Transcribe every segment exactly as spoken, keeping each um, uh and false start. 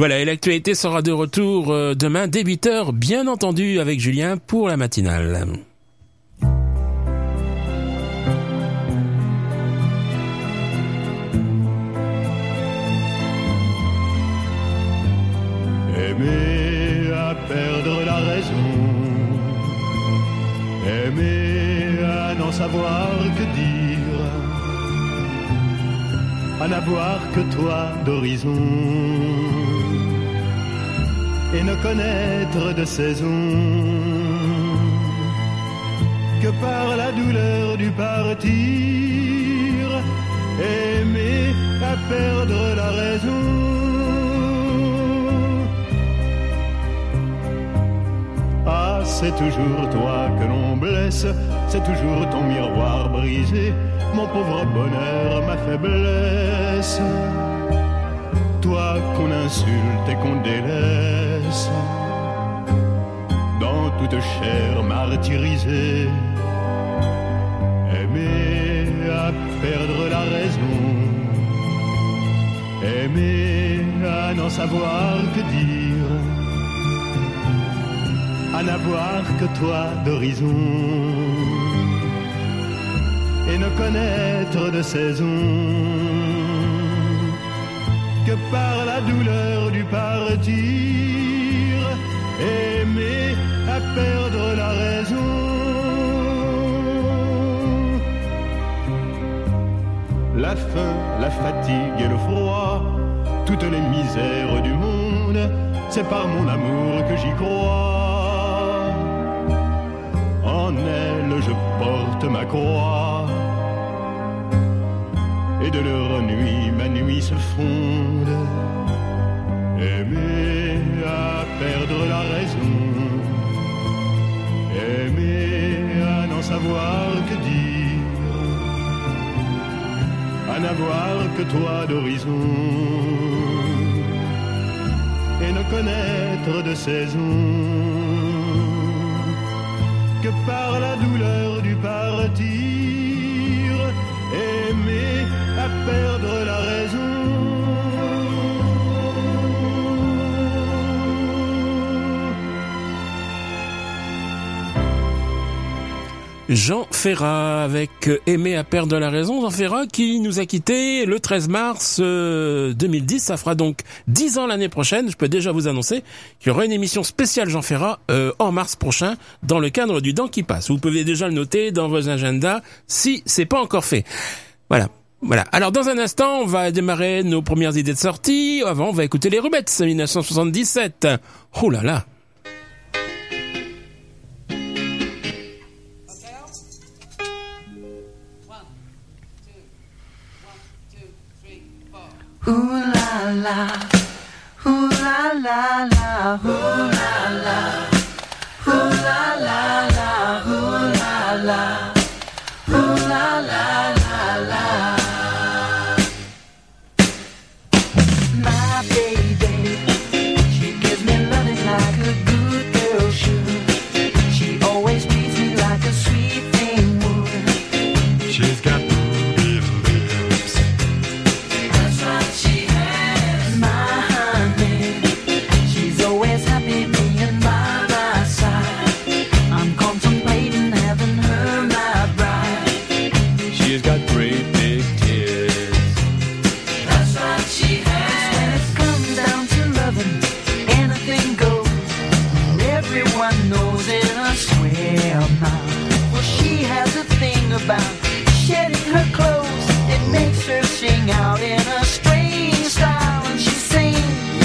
Voilà, et l'actualité sera de retour euh, demain dès huit heures, bien entendu, avec Julien pour la matinale. Aimer à perdre la raison, aimer à n'en savoir que dire, à n'avoir que toi d'horizon, et ne connaître de saison que par la douleur du partir, aimer à perdre la raison. Ah, c'est toujours toi que l'on blesse, c'est toujours ton miroir brisé, mon pauvre bonheur, ma faiblesse. Toi qu'on insulte et qu'on délaisse, dans toute chair martyrisée. Aimer à perdre la raison, aimer à n'en savoir que dire, à n'avoir que toi d'horizon, et ne connaître de saison que par la douleur du partir, aimer à perdre la raison. La faim, la fatigue et le froid, toutes les misères du monde, c'est par mon amour que j'y crois. En elle je porte ma croix, et de leur nuit ma nuit se fonde. Aimer à perdre la raison, aimer à n'en savoir que dire, à n'avoir que toi d'horizon, et ne connaître de saison que par la douleur du partir, aimer à perdre la raison. Jean Ferrat avec Aimer à perdre la raison. Jean Ferrat qui nous a quittés le treize mars deux mille dix. Ça fera donc dix ans l'année prochaine. Je peux déjà vous annoncer qu'il y aura une émission spéciale Jean Ferrat euh, en mars prochain dans le cadre du Dent qui passe. Vous pouvez déjà le noter dans vos agendas si c'est pas encore fait. Voilà. Voilà. Alors, dans un instant, on va démarrer nos premières idées de sortie. Avant, on va écouter les Rubettes, dix-neuf cent soixante-dix-sept. Oh là là. Ooh la la, ooh la la la, ooh la la, ooh la la la, ooh la la, ooh la la la la. My baby, she gives me loving like a good girl should. She always treats me like a sweet thing would. She's got ruby lips. That's right, she has. My honey, she's always happy being by my side. I'm contemplating having her my bride. She's got great big tits. That's right, she has. When it comes down to loving, anything goes. Everyone knows it, I swear now. Well, she has a thing about shedding her clothes. It makes her sing out in a strange style, and she sings.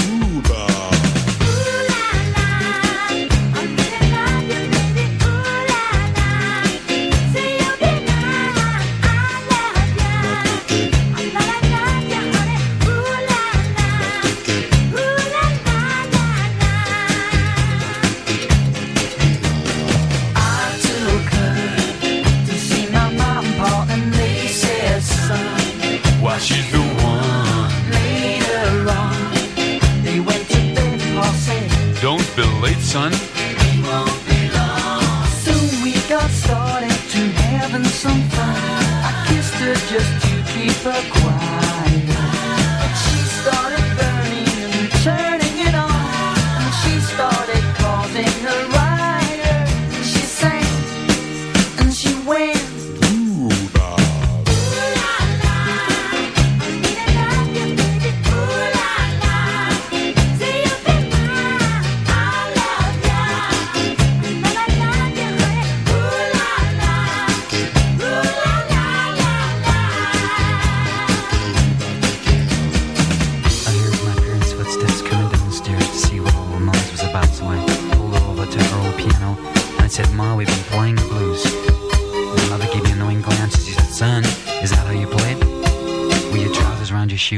I took her to see my mom and pa, and they said, son, Why, she's the one. later on they went to bed, pa said, Don't be late, son. we won't be long. Soon we got started to having some fun. I kissed her just to keep her quiet, but she started burning and turning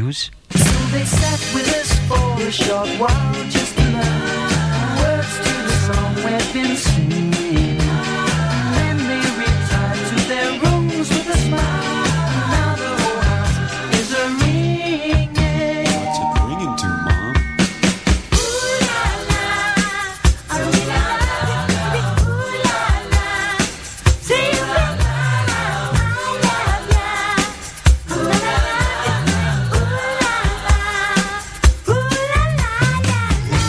Blues. So they sat with us for a short while just to learn words to the song we've been singing. Then they retired to their rooms with a smile. Now the whole house is a ringing. What's it ringing to, Mom? Ooh la la, ooh la la, ooh la la, say ooh la la, I love ya. Ooh la la, ooh la la, ooh la la la la.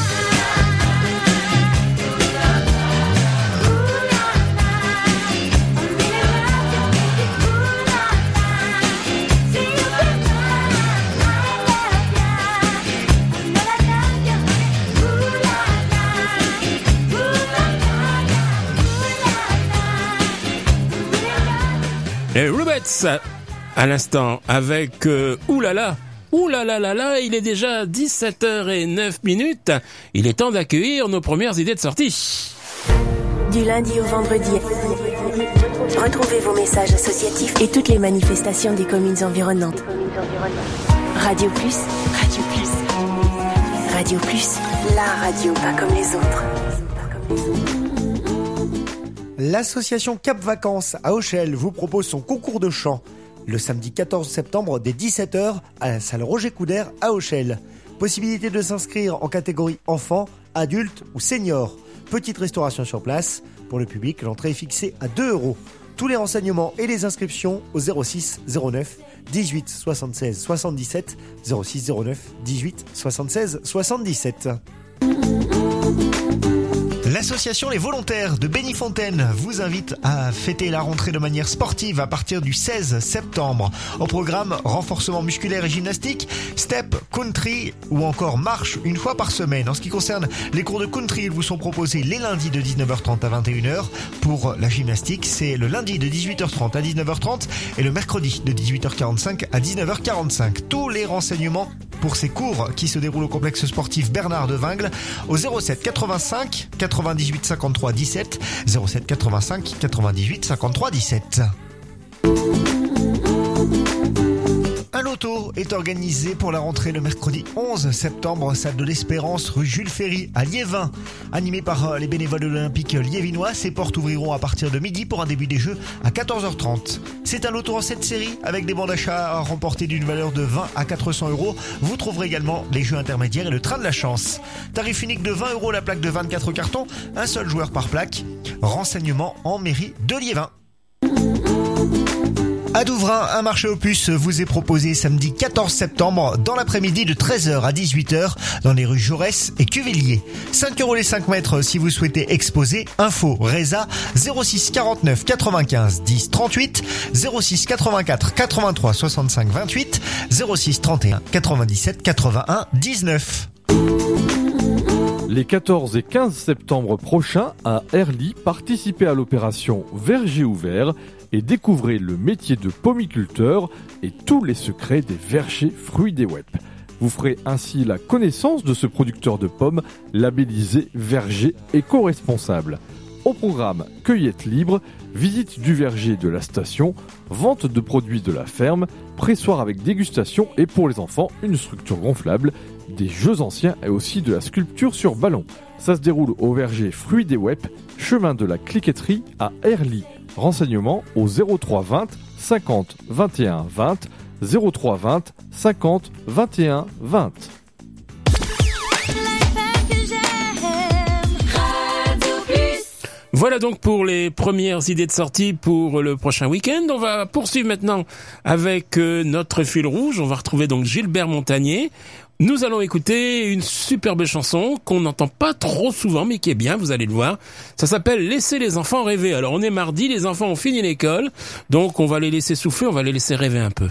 Les Rubettes à l'instant avec euh, oulala, oulala là là, il est déjà dix-sept heures zéro neuf minutes. Il est temps d'accueillir nos premières idées de sortie. Du lundi au vendredi, retrouvez vos messages associatifs et toutes les manifestations des communes environnantes. Radio Plus, Radio Plus, Radio Plus, la radio pas comme les autres. L'association Cap Vacances à Auchel vous propose son concours de chant le samedi quatorze septembre dès dix-sept heures à la salle Roger Coudert à Auchel. Possibilité de s'inscrire en catégorie enfants, adultes ou seniors. Petite restauration sur place. Pour le public, l'entrée est fixée à deux euros. Tous les renseignements et les inscriptions au zéro six zéro neuf dix-huit soixante-seize soixante-dix-sept, zéro six zéro neuf dix-huit soixante-seize soixante-dix-sept. L'association Les Volontaires de Bénifontaine vous invite à fêter la rentrée de manière sportive à partir du seize septembre. Au programme, renforcement musculaire et gymnastique, step, country ou encore marche une fois par semaine. En ce qui concerne les cours de country, ils vous sont proposés les lundis de dix-neuf heures trente à vingt et une heures. Pour la gymnastique, c'est le lundi de dix-huit heures trente à dix-neuf heures trente et le mercredi de dix-huit heures quarante-cinq à dix-neuf heures quarante-cinq. Tous les renseignements pour ces cours qui se déroulent au complexe sportif Bernard de Vingles au zéro sept quatre-vingt-cinq quatre-vingt-dix-huit cinquante-trois dix-sept, zéro sept quatre-vingt-cinq quatre-vingt-dix-huit cinquante-trois dix-sept. Un loto est organisé pour la rentrée le mercredi onze septembre, salle de l'Espérance, rue Jules Ferry à Liévin. Animé par les bénévoles de l'Olympique liévinois, ces portes ouvriront à partir de midi pour un début des jeux à quatorze heures trente. C'est un loto en sept séries avec des bons d'achat à remporter d'une valeur de vingt à quatre cents euros. Vous trouverez également les jeux intermédiaires et le train de la chance. Tarif unique de vingt euros la plaque de vingt-quatre cartons, un seul joueur par plaque. Renseignements en mairie de Liévin. À Douvrin, un marché aux puces vous est proposé samedi quatorze septembre dans l'après-midi de treize heures à dix-huit heures dans les rues Jaurès et Cuvillier. cinq euros les cinq mètres si vous souhaitez exposer. Info Reza zéro six quarante-neuf quatre-vingt-quinze dix trente-huit, zéro six quatre-vingt-quatre quatre-vingt-trois soixante-cinq vingt-huit, zéro six trente et un quatre-vingt-dix-sept quatre-vingt-un dix-neuf. Les quatorze et quinze septembre prochains à Herly, participez à l'opération Verger ouvert et découvrez le métier de pomiculteur et tous les secrets des vergers fruits des Wep. Vous ferez ainsi la connaissance de ce producteur de pommes labellisé verger éco-responsable. Au programme cueillette libre, visite du verger de la station, vente de produits de la ferme, pressoir avec dégustation et pour les enfants, une structure gonflable, des jeux anciens et aussi de la sculpture sur ballon. Ça se déroule au verger Fruits des Wep, chemin de la Cliquetterie à Herly. Renseignements au zéro trois vingt cinquante vingt et un vingt, zéro trois vingt cinquante vingt et un vingt. Voilà donc pour les premières idées de sortie pour le prochain week-end. On va poursuivre maintenant avec euh, notre fil rouge. On va retrouver donc Gilbert Montagnier. Nous allons écouter une superbe chanson qu'on n'entend pas trop souvent, mais qui est bien, vous allez le voir. Ça s'appelle « Laissez les enfants rêver ». Alors on est mardi, les enfants ont fini l'école, donc on va les laisser souffler, on va les laisser rêver un peu.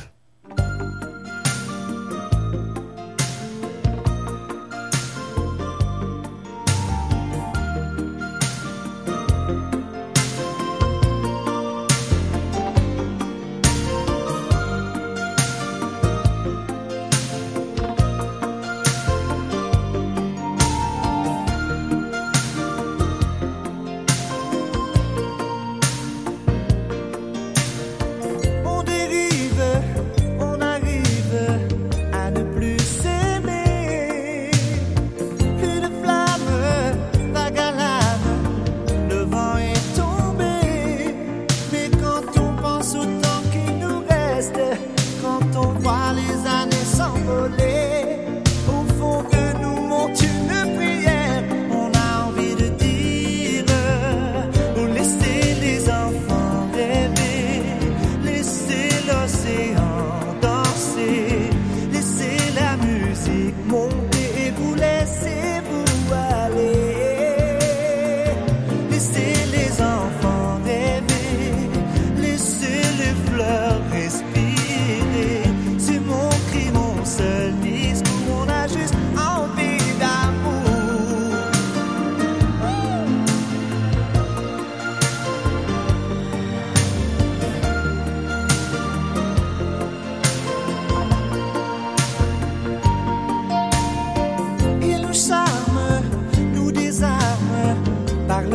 On dérive, on arrive.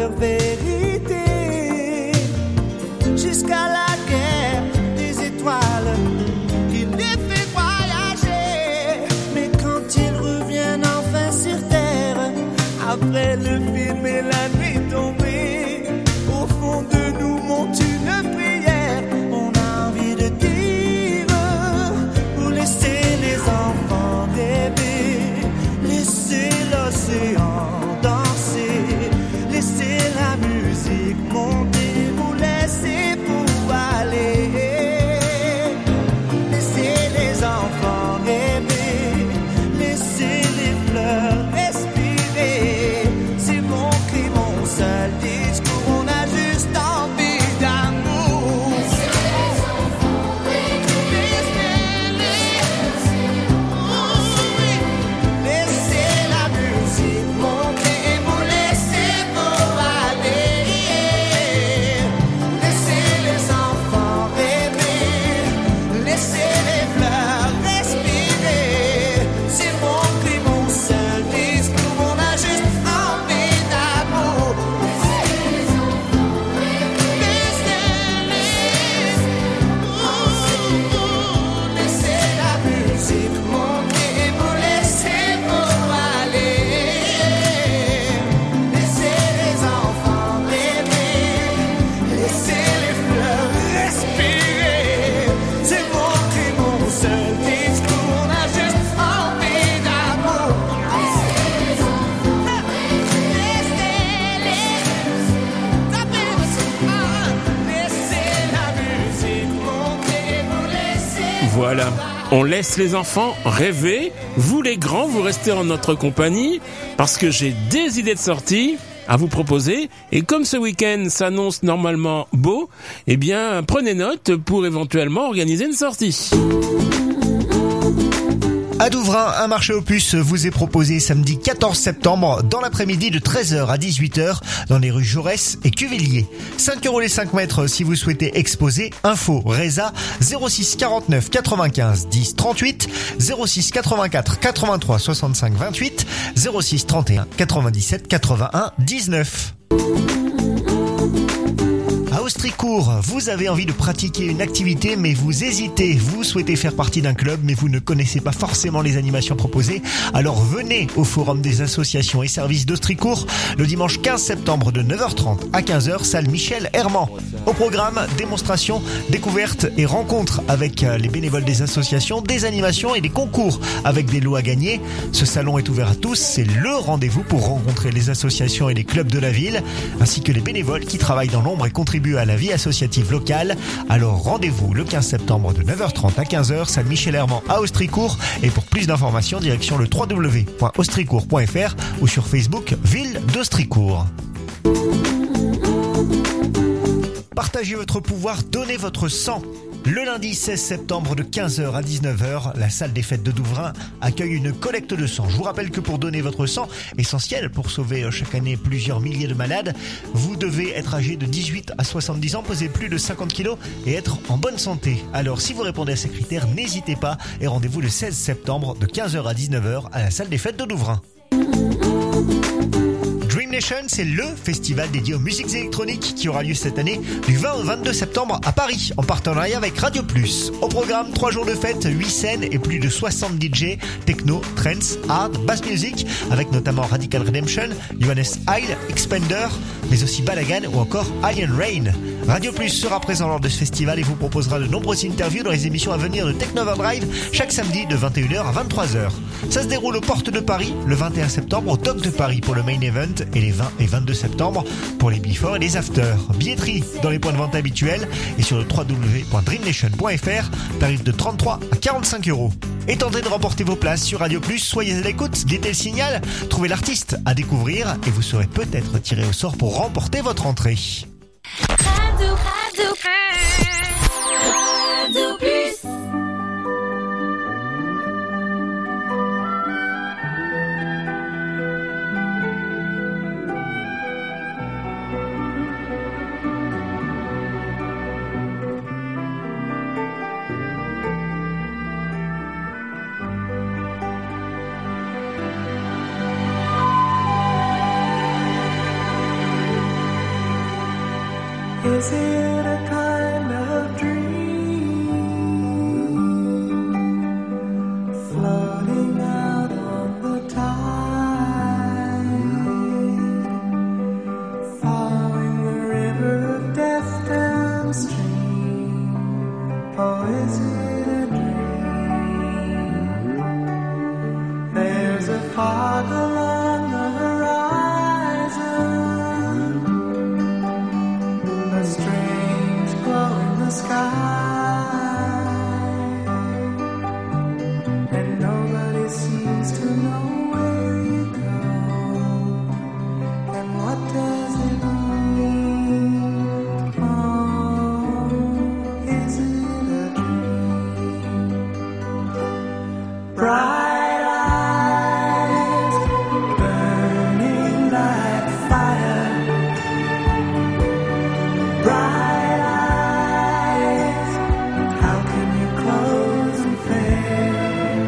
leur vérité, jusqu'à la guerre des étoiles qui les fait voyager. Mais quand ils reviennent enfin sur terre, après le film et la nuit tombée, au fond de nous monte une prière. On a envie de dire, pour laisser les enfants rêver, laisser l'océan danser, laisser la musique monter, vous laisser pour aller, laisser les enfants rêver, laisser les fleurs respirer. C'est mon cri, mon seul discours, on a juste envie d'amour. Laissez les enfants rêver, laissez la musique monter, vous laissez pour aller. Laissez les enfants rêver, laissez les fleurs respirer. C'est mon cri, mon seul discours, on a juste envie d'amour. Laissez les enfants rêver, laissez la musique monter, vous laissez pour aller. Laissez les enfants rêver, laissez les fleurs respirer. C'est mon cri, mon seul discours, on a juste envie d'amour. Laissez les enfants rêver, laissez la musique monter, vous laissez. Voilà. On laisse les enfants rêver. Vous les grands, vous restez en notre compagnie parce que j'ai des idées de sortie à vous proposer. Et comme ce week-end s'annonce normalement beau, eh bien, prenez note pour éventuellement organiser une sortie. À Douvrin, un marché aux puces vous est proposé samedi quatorze septembre dans l'après-midi de treize heures à dix-huit heures dans les rues Jaurès et Cuvillier. cinq euros les cinq mètres si vous souhaitez exposer. Info Reza zéro six quarante-neuf quatre-vingt-quinze dix trente-huit, zéro six quatre-vingt-quatre quatre-vingt-trois soixante-cinq vingt-huit, zéro six trente et un quatre-vingt-dix-sept quatre-vingt-un dix-neuf. À Austricourt, vous avez envie de pratiquer une activité mais vous hésitez, vous souhaitez faire partie d'un club mais vous ne connaissez pas forcément les animations proposées, alors venez au Forum des associations et services d'Austricourt le dimanche quinze septembre de neuf heures trente à quinze heures, salle Michel Herman. Au programme, démonstrations, découvertes et rencontres avec les bénévoles des associations, des animations et des concours avec des lots à gagner. Ce salon est ouvert à tous, c'est le rendez-vous pour rencontrer les associations et les clubs de la ville, ainsi que les bénévoles qui travaillent dans l'ombre et contribuent à la vie associative locale. Alors rendez-vous le quinze septembre de neuf heures trente à quinze heures, salle Michel Herman à Austricourt. Et pour plus d'informations, direction le w w w point austricourt point f r ou sur Facebook Ville d'Austricourt. Partagez votre pouvoir, donnez votre sang. Le lundi seize septembre de quinze heures à dix-neuf heures, la salle des fêtes de Douvrin accueille une collecte de sang. Je vous rappelle que pour donner votre sang, essentiel pour sauver chaque année plusieurs milliers de malades, vous devez être âgé de dix-huit à soixante-dix ans, peser plus de cinquante kilos et être en bonne santé. Alors si vous répondez à ces critères, n'hésitez pas et rendez-vous le seize septembre de quinze heures à dix-neuf heures à la salle des fêtes de Douvrin. Dream Nation, c'est le festival dédié aux musiques électroniques qui aura lieu cette année du vingt au vingt-deux septembre à Paris en partenariat avec Radio Plus. Au programme, trois jours de fête, huit scènes et plus de soixante D J, techno, trance, hard, bass music avec notamment Radical Redemption, Johannes Heil, Expender, mais aussi Balagan ou encore Alien Rain. Radio Plus sera présent lors de ce festival et vous proposera de nombreuses interviews dans les émissions à venir de Techno Overdrive chaque samedi de vingt et une heures à vingt-trois heures. Ça se déroule aux Portes de Paris le vingt et un septembre, au Dock de Paris pour le main event et les vingt et vingt-deux septembre pour les before et les after. Billetterie dans les points de vente habituels et sur le w w w point dream nation point f r, tarif de trente-trois à quarante-cinq euros. Et tentez de remporter vos places sur Radio Plus, soyez à l'écoute, guettez le signal, trouvez l'artiste à découvrir et vous serez peut-être tiré au sort pour remporter votre entrée. Radio, Radio, Radio Plus. Is it a kind of dream floating out on the tide, following the river of death downstream? Or is it a dream? There's a fog along the horizon, a strange glow in the sky, and nobody seems to know where you go. And what does it mean? Oh, is it a dream? Bright eyes burning like fire. Bright eyes, how can you close and fail?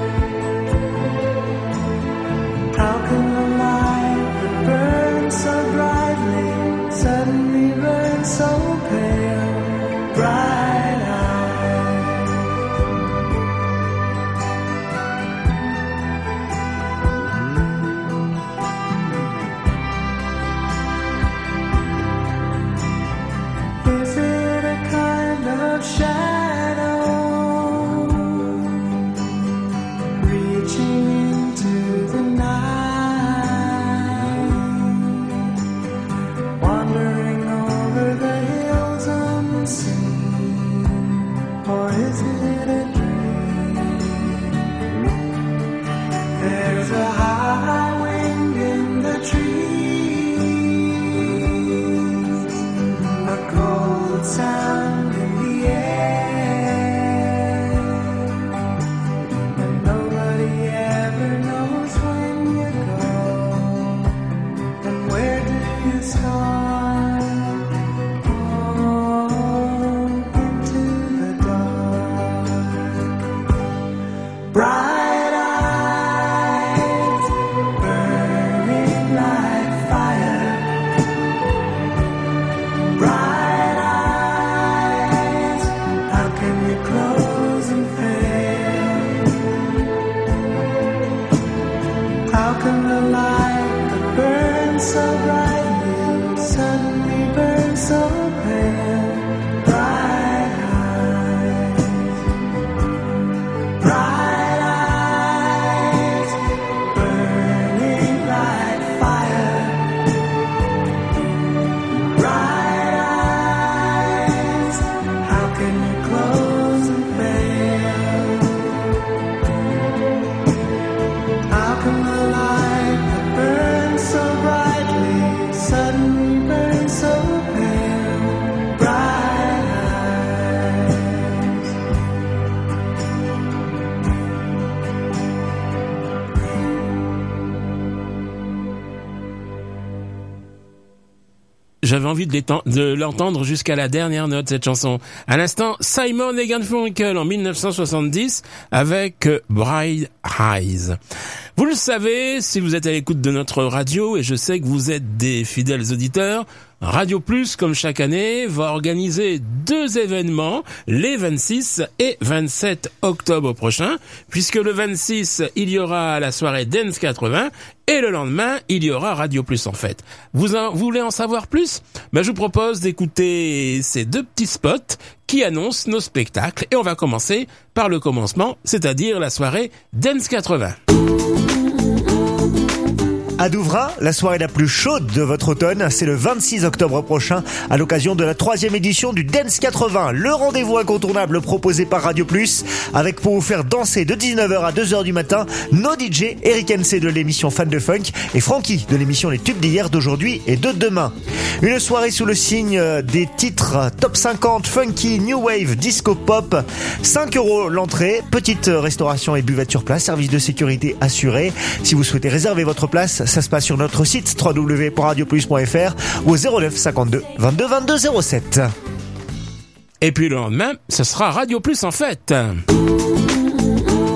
How can the light that burns so brightly suddenly burn so pale? Bright eyes. Is it a kind of shadow reaching into the night, wandering over the hills unseen? Or is it a dream? There's a high wind in the trees, a cold sound in the air, and nobody ever knows when you go, and where do you start? Oh, into the dark. Bright eyes burning like fire. Bright eyes, how can we close and fail? How can the light that burns so brightly suddenly burn so pale? Bright eyes, bright eyes burning like fire. Bright eyes, how can you close and fail? How can the light that burns so brightly suddenly burn so pale? Bright eyes. J'avais envie de, l'éten- de l'entendre jusqu'à la dernière note, cette chanson. À l'instant, Simon et Garfunkel en dix-neuf cent soixante-dix avec euh, Bright Eyes. Vous le savez, si vous êtes à l'écoute de notre radio, et je sais que vous êtes des fidèles auditeurs, Radio Plus, comme chaque année, va organiser deux événements, les vingt-six et vingt-sept octobre prochains, puisque le vingt-six, il y aura la soirée Dance quatre-vingts, et le lendemain, il y aura Radio Plus en fait. Vous, en, vous voulez en savoir plus? Ben, je vous propose d'écouter ces deux petits spots qui annoncent nos spectacles, et on va commencer par le commencement, c'est-à-dire la soirée Dance quatre-vingts. À Douvrin, la soirée la plus chaude de votre automne, c'est le vingt-six octobre prochain, à l'occasion de la troisième édition du Dance quatre-vingts, le rendez-vous incontournable proposé par Radio Plus, avec pour vous faire danser de dix-neuf heures à deux heures du matin, nos D J, Eric N C de l'émission Fan de Funk et Francky de l'émission Les Tubes d'hier, d'aujourd'hui et de demain. Une soirée sous le signe des titres Top cinquante, Funky, New Wave, Disco Pop, cinq euros l'entrée, petite restauration et buvette sur place, service de sécurité assuré. Si vous souhaitez réserver votre place, ça se passe sur notre site w w w point radio plus point f r ou au zéro neuf cinquante-deux vingt-deux vingt-deux zéro sept. Et puis le lendemain, ce sera Radio Plus en fête.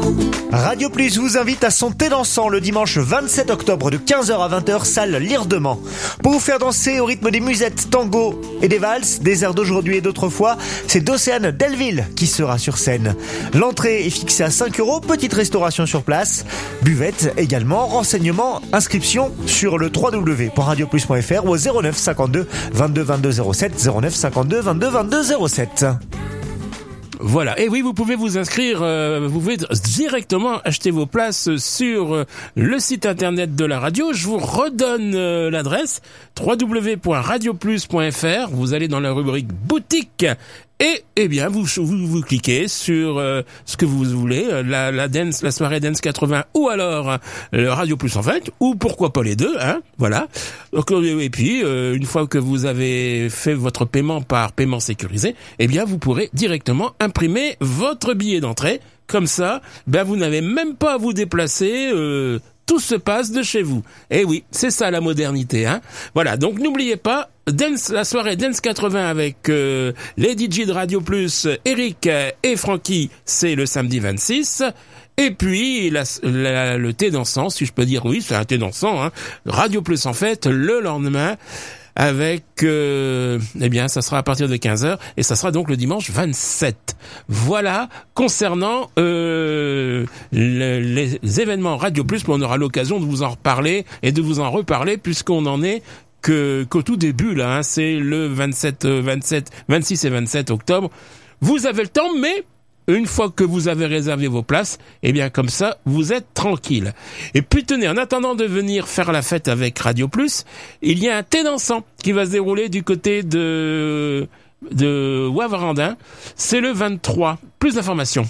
Radio Plus vous invite à son thé dansant le dimanche vingt-sept octobre de quinze heures à vingt heures, salle Lirdement. Pour vous faire danser au rythme des musettes, tango et des valses, des airs d'aujourd'hui et d'autrefois, c'est Docéane Delville qui sera sur scène. L'entrée est fixée à cinq euros, petite restauration sur place, buvette également, renseignements, inscription sur le w w w point radio plus point f r ou au zéro neuf cinquante-deux vingt-deux vingt-deux zéro sept, zéro neuf cinquante-deux vingt-deux vingt-deux zéro sept. Voilà. Et oui, vous pouvez vous inscrire, euh, vous pouvez directement acheter vos places sur euh, le site internet de la radio. Je vous redonne euh, l'adresse w w w point radio plus point f r. Vous allez dans la rubrique boutique et eh bien vous vous, vous cliquez sur euh, ce que vous voulez, la, la dance, la soirée dance quatre-vingts ou alors euh, le Radio Plus en fait, ou pourquoi pas les deux, hein. Voilà. Donc, et puis euh, une fois que vous avez fait votre paiement par paiement sécurisé, eh bien vous pourrez directement imprimer votre billet d'entrée. Comme ça, ben vous n'avez même pas à vous déplacer. Euh, Tout se passe de chez vous. Eh oui, c'est ça la modernité, hein. Voilà, donc n'oubliez pas, Dance, la soirée Dance quatre-vingts avec euh, les D J de Radio Plus, Eric et Francky, c'est le samedi vingt-six. Et puis la, la, le thé dansant, si je peux dire, oui, c'est un thé dansant, hein. Radio Plus en fait, le lendemain. Avec, euh, eh bien, ça sera à partir de quinze heures et ça sera donc le dimanche vingt-sept. Voilà, concernant euh, le, les événements Radio Plus, on aura l'occasion de vous en reparler et de vous en reparler puisqu'on en est que qu'au tout début là. Hein, c'est le vingt-sept, vingt-sept, vingt-six et vingt-sept octobre. Vous avez le temps, mais une fois que vous avez réservé vos places, eh bien comme ça, vous êtes tranquille. Et puis tenez, en attendant de venir faire la fête avec Radio Plus, il y a un thé dansant qui va se dérouler du côté de de Wavarandin. C'est le vingt-trois. Plus d'informations.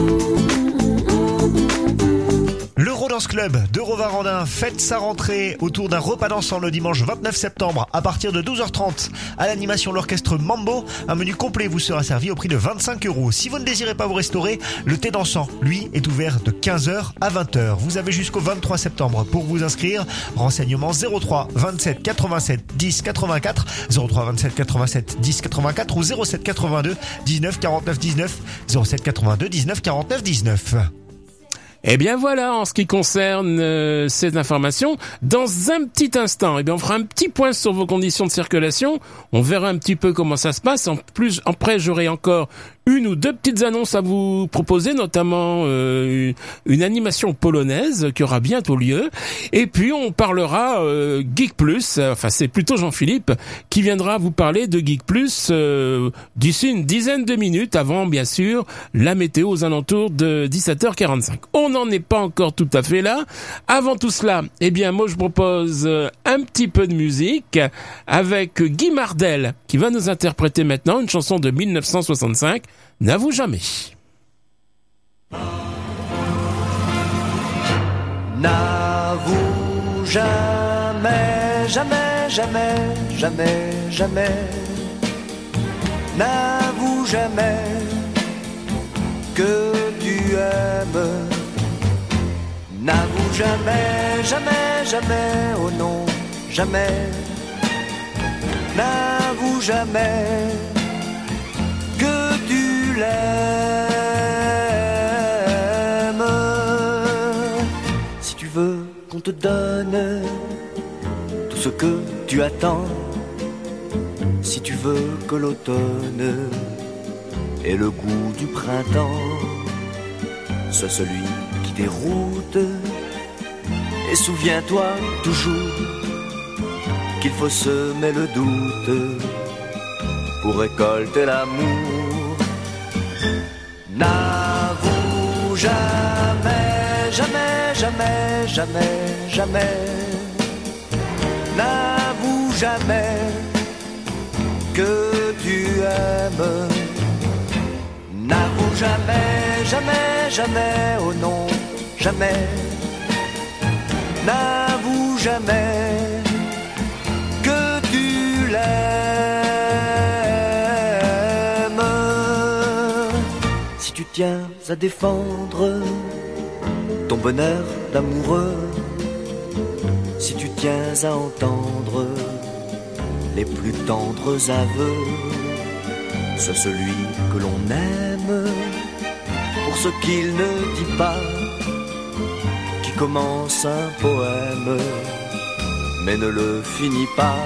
L'Eurodance Club de Rovarandin fête sa rentrée autour d'un repas dansant le dimanche vingt-neuf septembre à partir de douze heures trente. À l'animation l'orchestre Mambo, un menu complet vous sera servi au prix de vingt-cinq euros. Si vous ne désirez pas vous restaurer, le thé dansant, lui, est ouvert de quinze heures à vingt heures. Vous avez jusqu'au vingt-trois septembre pour vous inscrire. Renseignements zéro trois vingt-sept quatre-vingt-sept dix quatre-vingt-quatre, zéro trois vingt-sept quatre-vingt-sept dix quatre-vingt-quatre ou zéro sept quatre-vingt-deux dix-neuf quarante-neuf dix-neuf, zéro sept quatre-vingt-deux dix-neuf quarante-neuf dix-neuf. Eh bien voilà, en ce qui concerne euh, ces informations, dans un petit instant, eh bien on fera un petit point sur vos conditions de circulation. On verra un petit peu comment ça se passe. En plus, après, j'aurai encore une ou deux petites annonces à vous proposer, notamment euh, une animation polonaise qui aura bientôt lieu. Et puis on parlera euh, Geek Plus. Enfin, c'est plutôt Jean-Philippe qui viendra vous parler de Geek Plus euh, d'ici une dizaine de minutes avant, bien sûr, la météo aux alentours de dix-sept heures quarante-cinq. On n'en est pas encore tout à fait là. Avant tout cela, eh bien moi je propose un petit peu de musique avec Guy Mardel qui va nous interpréter maintenant une chanson de mille neuf cent soixante-cinq, N'avoue jamais. N'avoue jamais, jamais, jamais, jamais, jamais. N'avoue jamais que tu aimes. N'avoue jamais, jamais, jamais, oh non, jamais. N'avoue jamais que tu l'aimes. Si tu veux qu'on te donne tout ce que tu attends, si tu veux que l'automne ait le goût du printemps, sois celui qui déroute, et souviens-toi toujours qu'il faut semer le doute pour récolter l'amour. N'avoue jamais, jamais, jamais, jamais, jamais. N'avoue jamais que tu aimes. N'avoue jamais, jamais, jamais, oh non, jamais. N'avoue jamais que tu l'aimes. Si tu tiens à défendre ton bonheur d'amoureux, si tu tiens à entendre les plus tendres aveux, sois celui que l'on aime pour ce qu'il ne dit pas, commence un poème, mais ne le finit pas.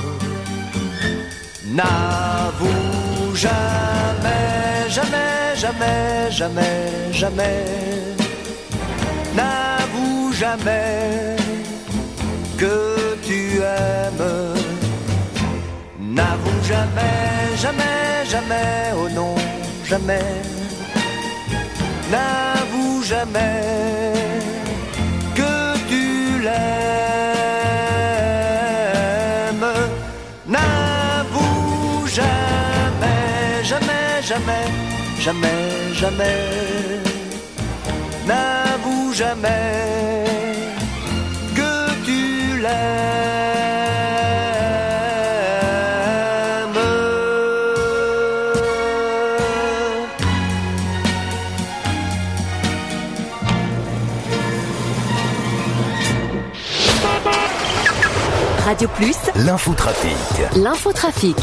N'avoue jamais, jamais, jamais, jamais, jamais. N'avoue jamais que tu aimes. N'avoue jamais, jamais, jamais, oh non, jamais. N'avoue jamais que tu l'aimes. N'avoue jamais, jamais, jamais, jamais, jamais. N'avoue jamais que tu l'aimes. Radio Plus, l'infotrafic. L'infotrafic.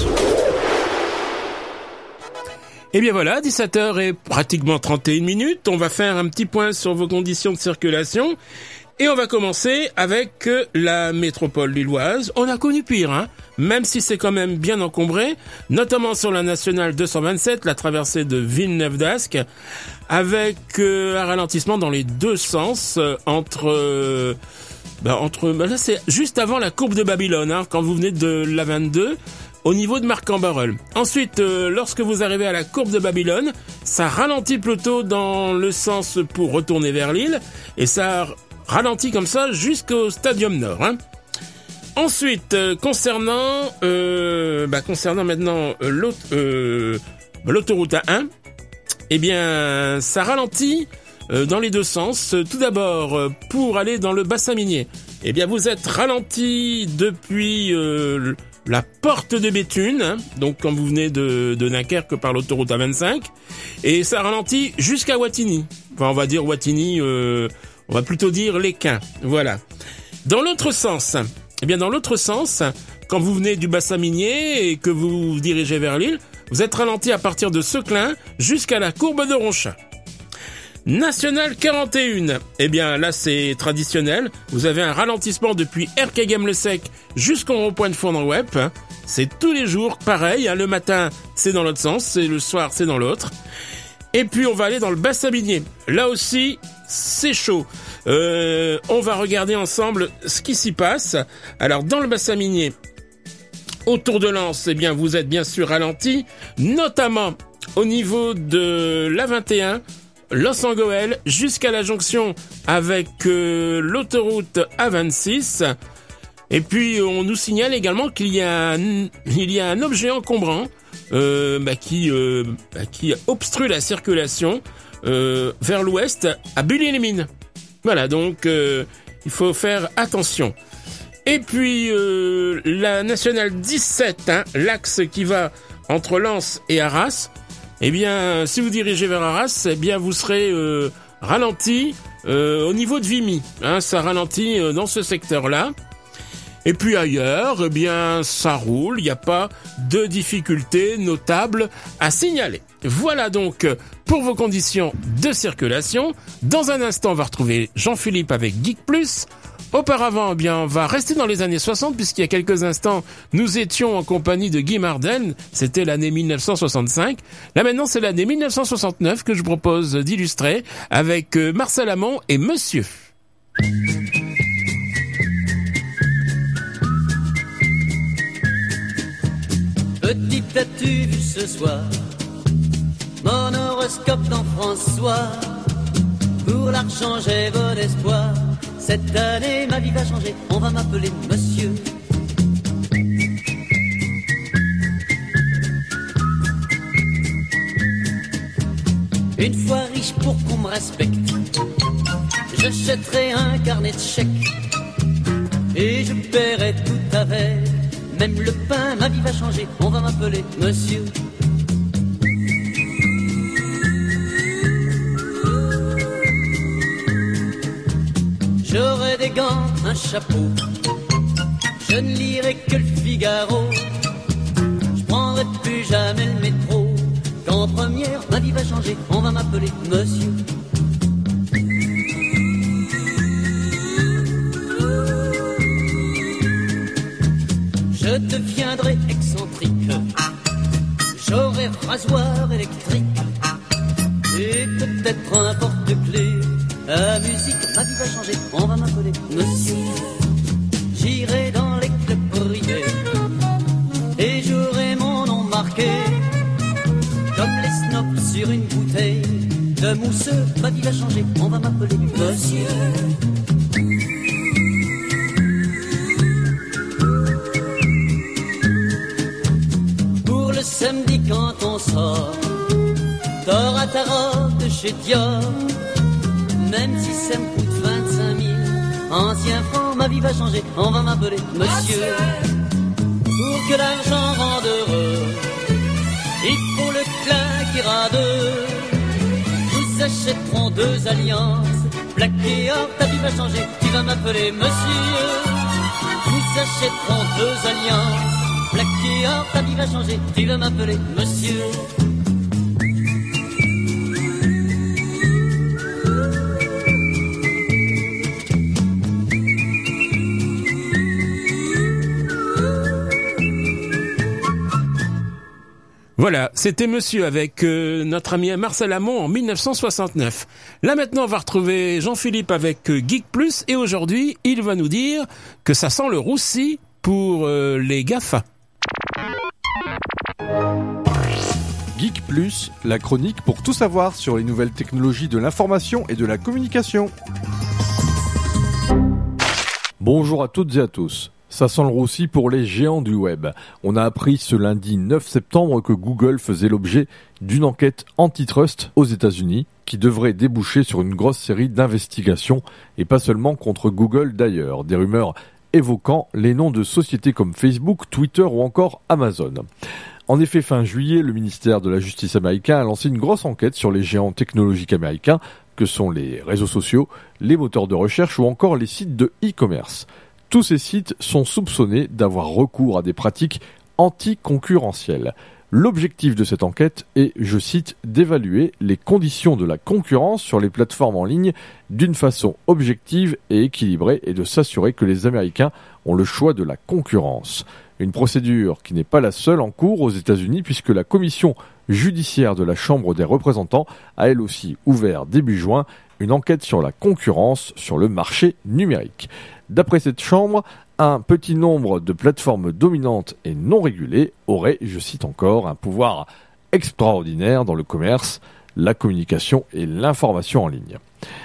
Et bien voilà, dix-sept heures et pratiquement trente et une minutes. On va faire un petit point sur vos conditions de circulation. Et on va commencer avec la métropole lilloise. On a connu pire, hein, même si c'est quand même bien encombré, notamment sur la nationale deux cent vingt-sept, la traversée de Villeneuve-d'Ascq, avec euh, un ralentissement dans les deux sens, euh, entre... Euh, bah, entre bah là, c'est juste avant la courbe de Babylone, hein, quand vous venez de la vingt-deux, au niveau de Marc-en-Barœul. Ensuite, euh, lorsque vous arrivez à la courbe de Babylone, ça ralentit plutôt dans le sens pour retourner vers Lille, et ça ralentit comme ça jusqu'au Stadium Nord. Hein. Ensuite, euh, concernant, euh, bah, concernant maintenant euh, l'aut- euh, l'autoroute A un, eh bien, ça ralentit euh, dans les deux sens. Tout d'abord, euh, pour aller dans le bassin minier, eh bien, vous êtes ralenti depuis euh, la porte de Béthune, hein, donc quand vous venez de, de Dunkerque par l'autoroute A vingt-cinq, et ça ralentit jusqu'à Wattignies. Enfin, on va dire Wattignies, euh, on va plutôt dire l'Équin. Voilà. Dans l'autre sens, eh bien, dans l'autre sens, quand vous venez du bassin minier et que vous vous dirigez vers Lille, vous êtes ralenti à partir de Seclin jusqu'à la courbe de Ronchat. National quarante et un, eh bien là c'est traditionnel, vous avez un ralentissement depuis Erqueghem-le-Sec jusqu'au rond-point de Fournan-Wep, c'est tous les jours pareil, hein, le matin c'est dans l'autre sens, et le soir c'est dans l'autre. Et puis on va aller dans le bassin minier, là aussi c'est chaud. Euh, on va regarder ensemble ce qui s'y passe. Alors dans le bassin minier, autour de Lens, eh bien vous êtes bien sûr ralenti, notamment au niveau de l'A vingt et un, Los-en-Gohel, jusqu'à la jonction avec euh, l'autoroute A vingt-six. Et puis on nous signale également qu'il y a un, il y a un objet encombrant euh, bah, qui, euh, bah, qui obstrue la circulation euh, vers l'ouest à Bully-les-Mines. Voilà, donc euh, il faut faire attention. Et puis euh, la nationale dix-sept, hein, l'axe qui va entre Lens et Arras, eh bien, si vous dirigez vers Arras, eh bien, vous serez euh, ralenti euh, au niveau de Vimy. Hein, ça ralentit euh, dans ce secteur-là. Et puis ailleurs, eh bien, ça roule. Il n'y a pas de difficultés notables à signaler. Voilà donc pour vos conditions de circulation. Dans un instant, on va retrouver Jean-Philippe avec Geek Plus. Auparavant, eh bien, on va rester dans les années soixante, puisqu'il y a quelques instants, nous étions en compagnie de Guy Marden. C'était l'année mille neuf cent soixante-cinq. Là, maintenant, c'est l'année mille neuf cent soixante-neuf que je propose d'illustrer avec Marcel Amont et Monsieur. Petite, as-tu vu ce soir mon horoscope dans François? Pour l'argent, j'ai bon espoir. Cette année, ma vie va changer, on va m'appeler Monsieur. Une fois riche pour qu'on me respecte, j'achèterai un carnet de chèques et je paierai tout avec. Même le pain, ma vie va changer, on va m'appeler Monsieur. J'aurai des gants, un chapeau, je ne lirai que le Figaro. Je prendrai plus jamais le métro, qu'en première, ma vie va changer, on va m'appeler Monsieur. m'appeler monsieur. J'irai dans les clubs privés et j'aurai mon nom marqué comme les snobs sur une bouteille de mousseux. Ma vie va changer, on va m'appeler monsieur. Pour le samedi quand on sort, t'auras ta robe de chez Dior, même si ça me coûte vingt-cinq mille anciens francs. Ma vie va changer, on va m'appeler monsieur. Pour que l'argent rende heureux, il faut le claquer à deux. Nous achèterons deux alliances plaquées or, ta vie va changer, tu vas m'appeler monsieur. Nous achèterons deux alliances plaquées or, ta vie va changer, tu vas m'appeler monsieur. Voilà, c'était Monsieur avec euh, notre ami Marcel Amont en mille neuf cent soixante-neuf. Là maintenant, on va retrouver Jean-Philippe avec euh, Geek Plus et aujourd'hui, il va nous dire que ça sent le roussi pour euh, les GAFA. Geek Plus, la chronique pour tout savoir sur les nouvelles technologies de l'information et de la communication. Bonjour à toutes et à tous. Ça sent le roussi pour les géants du web. On a appris ce lundi neuf septembre que Google faisait l'objet d'une enquête antitrust aux États-Unis qui devrait déboucher sur une grosse série d'investigations et pas seulement contre Google d'ailleurs. Des rumeurs évoquant les noms de sociétés comme Facebook, Twitter ou encore Amazon. En effet, fin juillet, le ministère de la Justice américain a lancé une grosse enquête sur les géants technologiques américains que sont les réseaux sociaux, les moteurs de recherche ou encore les sites de e-commerce. Tous ces sites sont soupçonnés d'avoir recours à des pratiques anticoncurrentielles. L'objectif de cette enquête est, je cite, d'évaluer les conditions de la concurrence sur les plateformes en ligne d'une façon objective et équilibrée et de s'assurer que les Américains ont le choix de la concurrence. Une procédure qui n'est pas la seule en cours aux États-Unis puisque la commission judiciaire de la Chambre des représentants a elle aussi ouvert début juin une enquête sur la concurrence sur le marché numérique. D'après cette chambre, un petit nombre de plateformes dominantes et non régulées auraient, je cite encore, un pouvoir extraordinaire dans le commerce, la communication et l'information en ligne.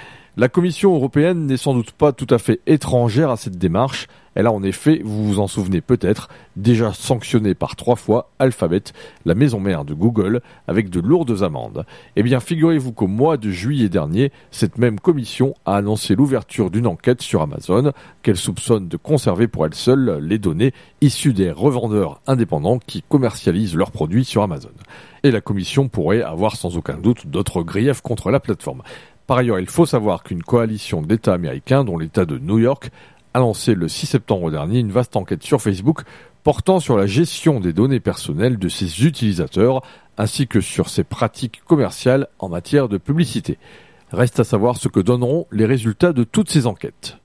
La Commission européenne n'est sans doute pas tout à fait étrangère à cette démarche. Elle a en effet, vous vous en souvenez peut-être, déjà sanctionné par trois fois Alphabet, la maison mère de Google, avec de lourdes amendes. Eh bien, figurez-vous qu'au mois de juillet dernier, cette même commission a annoncé l'ouverture d'une enquête sur Amazon, qu'elle soupçonne de conserver pour elle seule les données issues des revendeurs indépendants qui commercialisent leurs produits sur Amazon. Et la commission pourrait avoir sans aucun doute d'autres griefs contre la plateforme. Par ailleurs, il faut savoir qu'une coalition d'États américains, dont l'État de New York, a lancé le six septembre dernier une vaste enquête sur Facebook portant sur la gestion des données personnelles de ses utilisateurs ainsi que sur ses pratiques commerciales en matière de publicité. Reste à savoir ce que donneront les résultats de toutes ces enquêtes.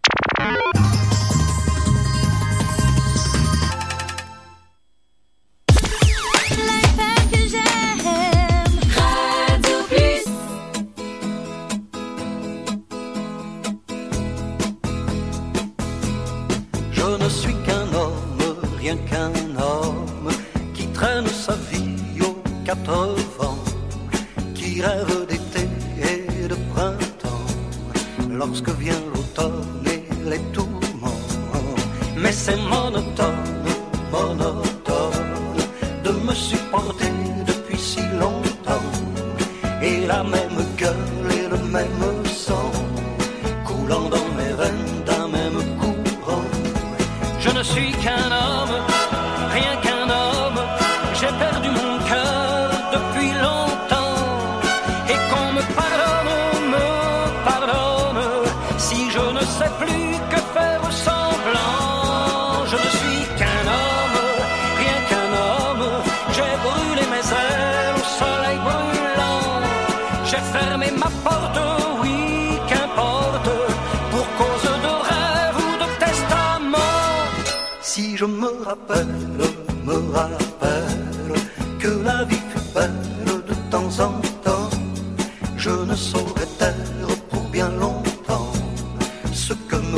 Je ne suis qu'un homme, rien qu'un homme, qui traîne sa vie aux quatre vents, qui rêve d'été et de printemps, lorsque vient l'automne et les tourments. Mais c'est monotone, monotone, de me supporter depuis si longtemps, et la même gueule et le même sang, coulant dans mes veines d'un même courant. Je ne suis qu'un homme, rien qu'un homme, j'ai perdu mon cœur depuis longtemps. Et qu'on me pardonne, me pardonne, si je ne sais plus que faire semblant. Je ne suis qu'un homme, rien qu'un homme, j'ai brûlé mes ailes au soleil brûlant. J'ai fermé ma porte, oui, qu'importe, pour cause de rêve ou de testament. Si je me rappelle, me rappelle que la vie fut belle de temps en temps, je ne saurais taire pour bien longtemps ce que me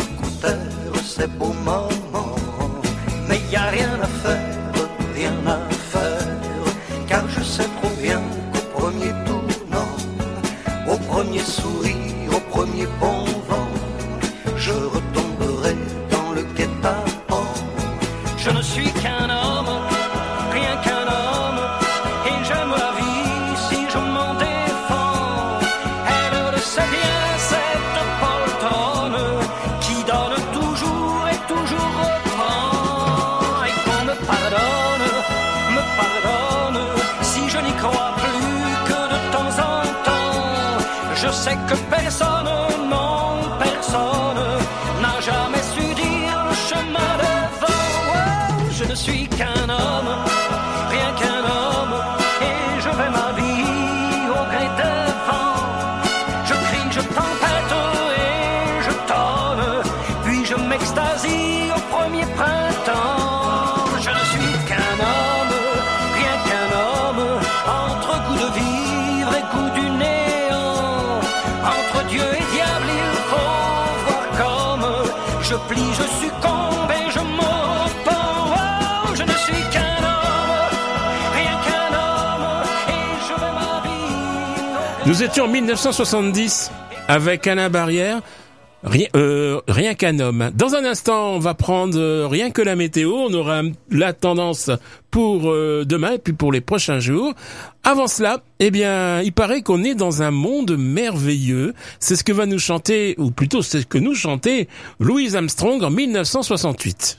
terre ces beaux moments. Mais y a rien à faire, rien à faire, car je sais trop bien qu'au premier tournant, au premier sourire, au premier bon vent, je retomberai dans le guet-apens. Je ne suis qu'un homme, rien qu'un homme, et j'aime la vie si je m'en défends. Elle le sait bien, cette poltronne qui donne toujours et toujours reprend. Et qu'on me pardonne, me pardonne, si je n'y crois plus que de temps en temps. Je sais que personne, non personne, n'a jamais su dire le chemin devant. Oh, je ne suis qu'un homme, rien qu'un homme, et je vais ma vie au gré des vents. Je crie, je tempête et je tonne, puis je m'extasie au premier printemps. Je ne suis qu'un homme, rien qu'un homme, entre goût de vivre et goût du néant. Entre Dieu et diable, il faut voir comme je plie, je succombe et je me repens. Oh, je ne suis qu'un homme, rien qu'un homme, et je vais ma vie. Nous étions en dix-neuf cent soixante-dix avec Alain Barrière. Rien, euh, rien qu'un homme. Dans un instant, on va prendre euh, rien que la météo. On aura la tendance pour euh, demain et puis pour les prochains jours. Avant cela, eh bien, il paraît qu'on est dans un monde merveilleux. C'est ce que va nous chanter, ou plutôt c'est ce que nous chantait Louis Armstrong en dix-neuf cent soixante-huit.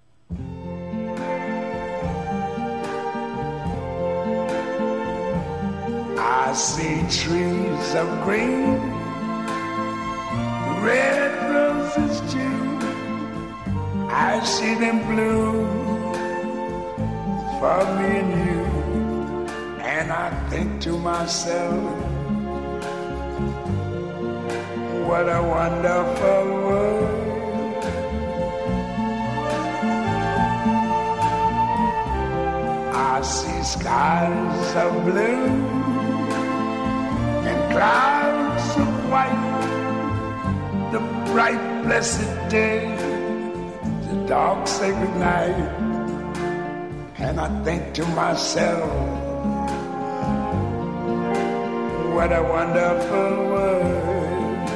I see trees of green, red roses too. I see them bloom for me and you. And I think to myself, what a wonderful world. I see skies of blue and clouds of white, the bright blessed day, the dark sacred night. And I think to myself, what a wonderful world.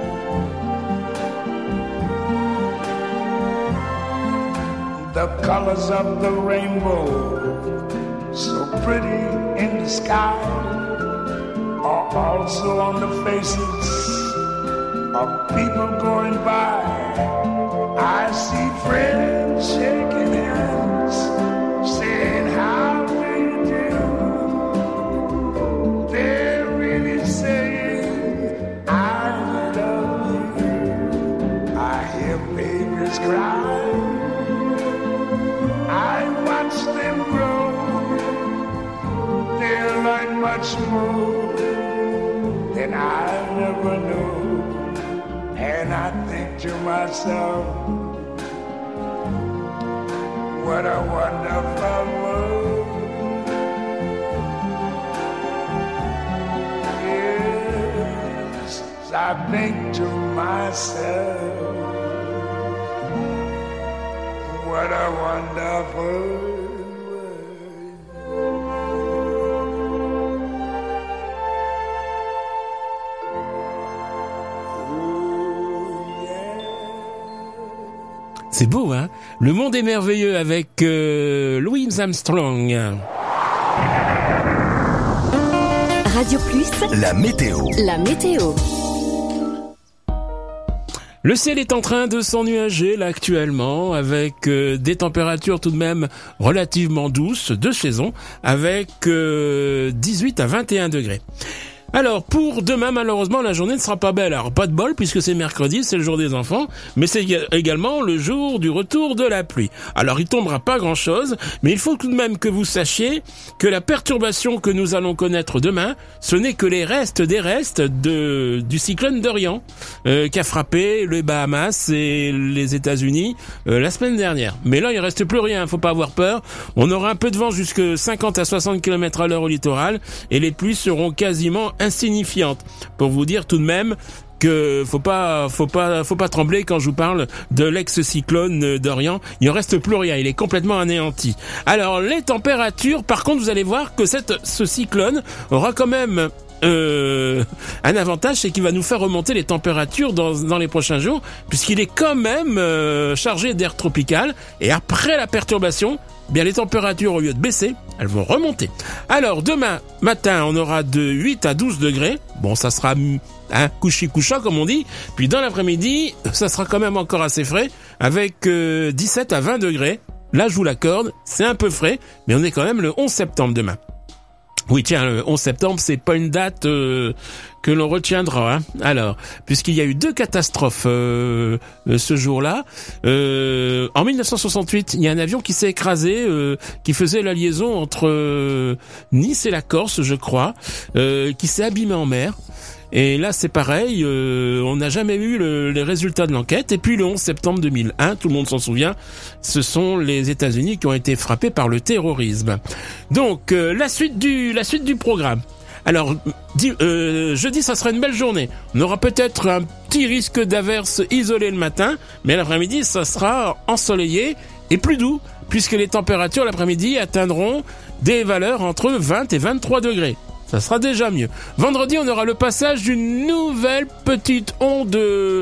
The colors of the rainbow, so pretty in the sky, are also on the faces of people going by. I see friends shaking hands, saying how do you do. They're really saying I love you. I hear babies cry, I watch them grow. They'll learn much more than I never knew. And I think to myself, what a wonderful world. Yes, I think to myself, what a wonderful world. C'est beau, hein? Le monde est merveilleux avec euh, Louis Armstrong. Radio Plus, la météo. La météo. Le ciel est en train de s'ennuager là actuellement avec euh, des températures tout de même relativement douces de saison avec euh, dix-huit à vingt et un degrés. Alors, pour demain, malheureusement, la journée ne sera pas belle. Alors, pas de bol, puisque c'est mercredi, c'est le jour des enfants, mais c'est également le jour du retour de la pluie. Alors, il tombera pas grand-chose, mais il faut tout de même que vous sachiez que la perturbation que nous allons connaître demain, ce n'est que les restes des restes de du cyclone Dorian, euh, qui a frappé les Bahamas et les États-Unis euh, la semaine dernière. Mais là, il reste plus rien, faut pas avoir peur. On aura un peu de vent jusque cinquante à soixante kilomètres à l'heure au littoral, et les pluies seront quasiment insignifiante. Pour vous dire tout de même euh, faut pas, faut pas, faut pas trembler quand je vous parle de l'ex-cyclone d'Orient. Il en reste plus rien, il est complètement anéanti. Alors les températures, par contre, vous allez voir que cette, ce cyclone aura quand même Euh, un avantage, c'est qu'il va nous faire remonter les températures dans, dans les prochains jours, puisqu'il est quand même euh, chargé d'air tropical, et après la perturbation, eh bien les températures, au lieu de baisser, elles vont remonter. Alors demain matin, on aura de huit à douze degrés, bon ça sera hein, couchi-coucha comme on dit, puis dans l'après-midi, ça sera quand même encore assez frais, avec euh, dix-sept à vingt degrés, là je vous l'accorde, c'est un peu frais, mais on est quand même le onze septembre demain. Oui, tiens, le onze septembre, c'est pas une date euh, que l'on retiendra. Hein. Alors, puisqu'il y a eu deux catastrophes euh, euh, ce jour-là. Euh, en dix-neuf cent soixante-huit, il y a un avion qui s'est écrasé, euh, qui faisait la liaison entre euh, Nice et la Corse, je crois, euh, qui s'est abîmé en mer. Et là, c'est pareil, euh, on n'a jamais eu le, les résultats de l'enquête. Et puis le onze septembre deux mille un, tout le monde s'en souvient, ce sont les États-Unis qui ont été frappés par le terrorisme. Donc, euh, la suite du la suite du programme. Alors, di, euh, jeudi, ça sera une belle journée. On aura peut-être un petit risque d'averse isolé le matin, mais l'après-midi, ça sera ensoleillé et plus doux, puisque les températures l'après-midi atteindront des valeurs entre vingt et vingt-trois degrés. Ça sera déjà mieux. Vendredi, on aura le passage d'une nouvelle petite onde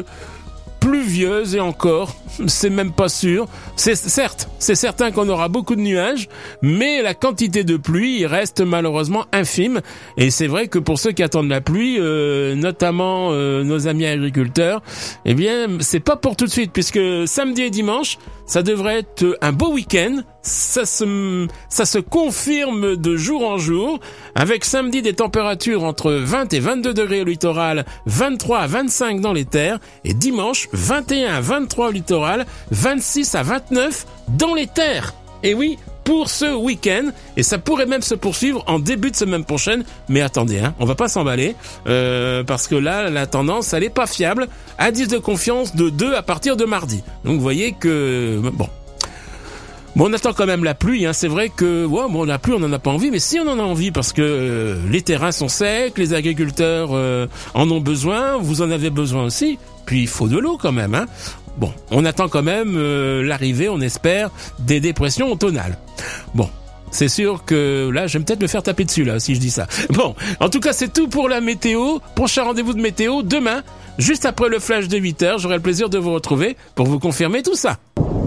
pluvieuse et encore, c'est même pas sûr. C'est certes, c'est certain qu'on aura beaucoup de nuages, mais la quantité de pluie reste malheureusement infime. Et c'est vrai que pour ceux qui attendent la pluie, euh, notamment euh, nos amis agriculteurs, eh bien, c'est pas pour tout de suite, puisque samedi et dimanche, ça devrait être un beau week-end. Ça se, ça se confirme de jour en jour, avec samedi des températures entre vingt et vingt-deux degrés au littoral, vingt-trois à vingt-cinq dans les terres, et dimanche, vingt et un à vingt-trois au littoral, vingt-six à vingt-neuf dans les terres. Et oui, pour ce week-end, et ça pourrait même se poursuivre en début de semaine prochaine, mais attendez, hein, on va pas s'emballer, euh, parce que là, la tendance, elle est pas fiable, indice de confiance de deux à partir de mardi. Donc vous voyez que, bon... Bon, on attend quand même la pluie, hein. C'est vrai que, ouais, bon, la pluie, on n'en a pas envie, mais si on en a envie, parce que euh, les terrains sont secs, les agriculteurs euh, en ont besoin, vous en avez besoin aussi, puis il faut de l'eau quand même, hein. Bon, on attend quand même euh, l'arrivée, on espère, des dépressions automnales. Bon, c'est sûr que là, je vais peut-être me faire taper dessus, là, si je dis ça. Bon, en tout cas, c'est tout pour la météo. Prochain rendez-vous de météo, demain, juste après le flash de huit heures, j'aurai le plaisir de vous retrouver pour vous confirmer tout ça.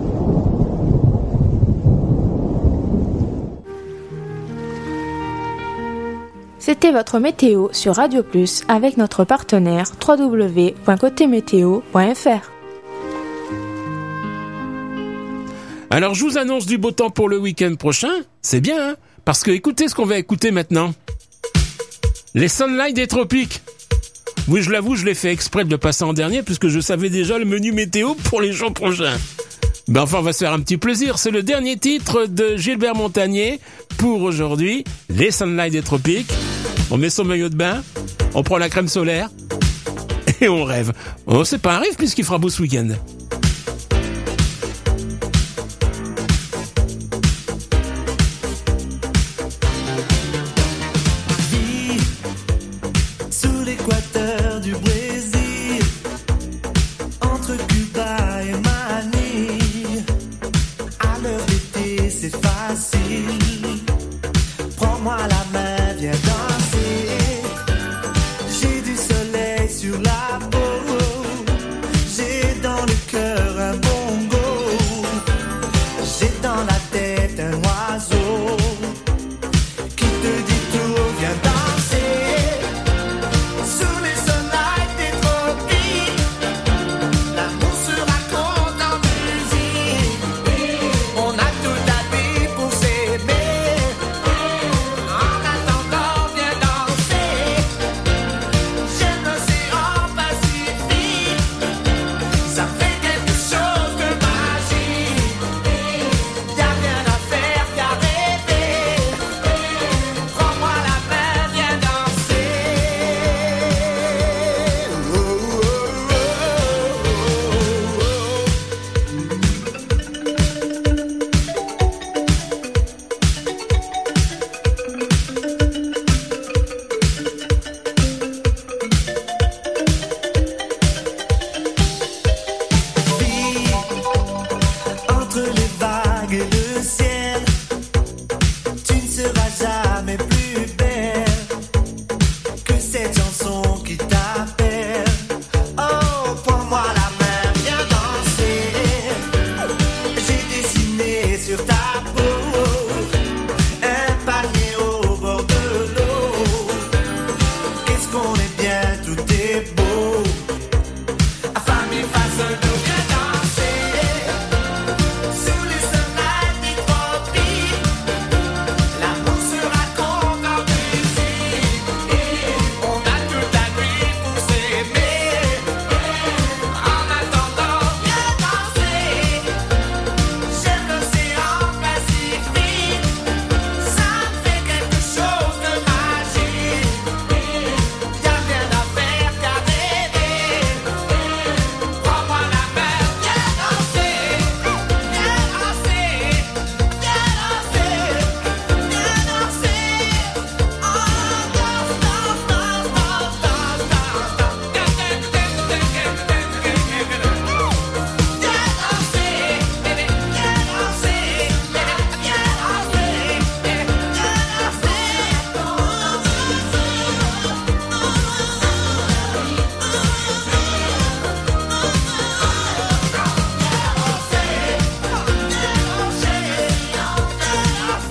C'était votre météo sur Radio Plus avec notre partenaire w w w point côté météo point f r. Alors je vous annonce du beau temps pour le week-end prochain, c'est bien, hein, parce que écoutez ce qu'on va écouter maintenant. Les Sunlight des tropiques. Oui, je l'avoue, je l'ai fait exprès de le passer en dernier puisque je savais déjà le menu météo pour les jours prochains. Ben enfin, on va se faire un petit plaisir. C'est le dernier titre de Gilbert Montagnier pour aujourd'hui. Les Sunlight des tropiques. On met son maillot de bain, on prend la crème solaire et on rêve. Oh, c'est pas un rêve puisqu'il fera beau ce week-end. Vie sous l'équateur du Brésil, entre Cuba et Manille. À l'heure d'été, c'est facile. Prends-moi la main, viens danser. J'ai du soleil sur la peau, j'ai dans le cœur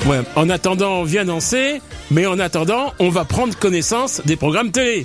Ouais, en attendant, on vient danser, mais en attendant, on va prendre connaissance des programmes télé.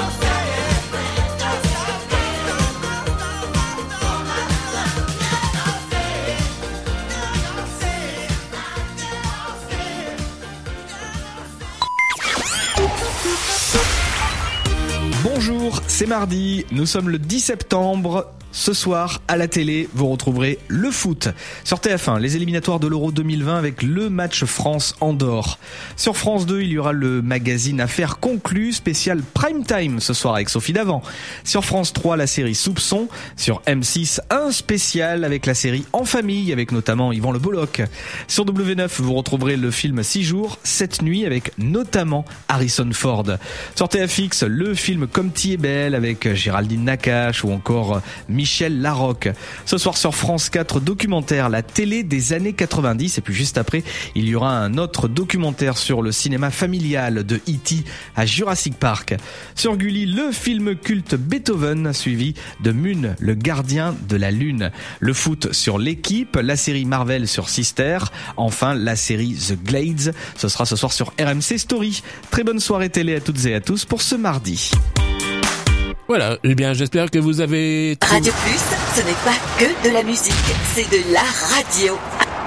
Bonjour, c'est mardi, nous sommes le dix septembre. Ce soir, à la télé, vous retrouverez le foot. Sur T F un, les éliminatoires de l'Euro deux mille vingt avec le match France-Andorre. Sur France deux, il y aura le magazine Affaires conclues, spécial Prime Time ce soir avec Sophie Davant. Sur France trois, la série Soupçon. Sur M six, un spécial avec la série En famille, avec notamment Yvan Le Bolloc. Sur W neuf, vous retrouverez le film six jours, sept nuits, avec notamment Harrison Ford. Sur T F X, le film Comme t'y es belle, avec Géraldine Nakache ou encore Michel Larocque. Ce soir sur France quatre, documentaire La télé des années quatre-vingt-dix. Et puis juste après, il y aura un autre documentaire sur le cinéma familial de E T à Jurassic Park. Sur Gulli, le film culte Beethoven, suivi de Moon, le gardien de la lune. Le foot sur L'équipe, la série Marvel sur Sister. Enfin, la série The Glades. Ce sera ce soir sur R M C Story. Très bonne soirée télé à toutes et à tous pour ce mardi. Voilà, eh bien j'espère que vous avez... Radio Plus, ce n'est pas que de la musique, c'est de la radio.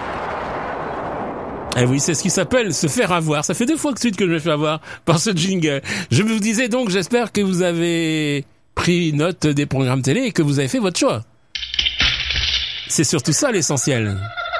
Eh oui, c'est ce qui s'appelle se faire avoir. Ça fait deux fois de suite que je me fais avoir par ce jingle. Je vous disais donc, j'espère que vous avez pris note des programmes télé et que vous avez fait votre choix. C'est surtout ça l'essentiel.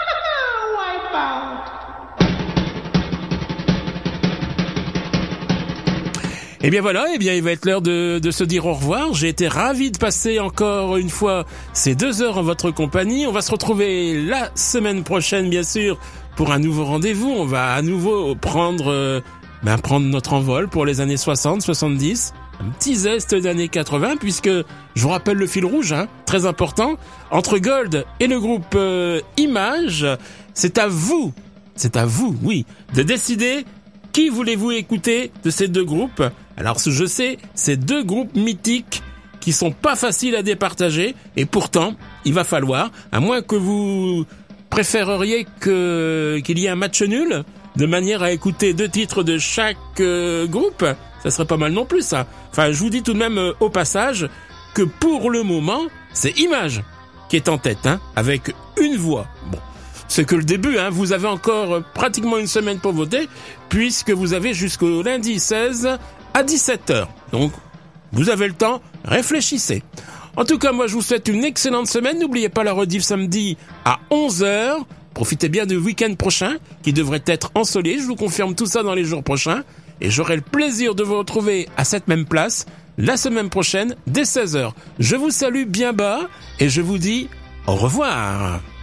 Eh bien voilà, eh bien il va être l'heure de, de se dire au revoir. J'ai été ravi de passer encore une fois ces deux heures en votre compagnie. On va se retrouver la semaine prochaine, bien sûr, pour un nouveau rendez-vous. On va à nouveau prendre, euh, ben, prendre notre envol pour les années soixante, soixante-dix. Un petit zeste d'années quatre-vingts, puisque je vous rappelle le fil rouge, hein, très important, entre Gold et le groupe euh, Image. C'est à vous, c'est à vous, oui, de décider qui voulez-vous écouter de ces deux groupes. Alors je sais, c'est deux groupes mythiques qui sont pas faciles à départager, et pourtant, il va falloir, à moins que vous préféreriez que, qu'il y ait un match nul, de manière à écouter deux titres de chaque euh, groupe, ça serait pas mal non plus, ça. Enfin, je vous dis tout de même euh, au passage que pour le moment, c'est Image qui est en tête, hein, avec une voix. Bon, c'est que le début, hein. Vous avez encore euh, pratiquement une semaine pour voter, puisque vous avez jusqu'au lundi seize à dix-sept heures. Donc, vous avez le temps, réfléchissez. En tout cas, moi, je vous souhaite une excellente semaine. N'oubliez pas la rediff samedi à onze heures. Profitez bien du week-end prochain, qui devrait être ensoleillé. Je vous confirme tout ça dans les jours prochains. Et j'aurai le plaisir de vous retrouver à cette même place, la semaine prochaine, dès seize heures. Je vous salue bien bas, et je vous dis au revoir.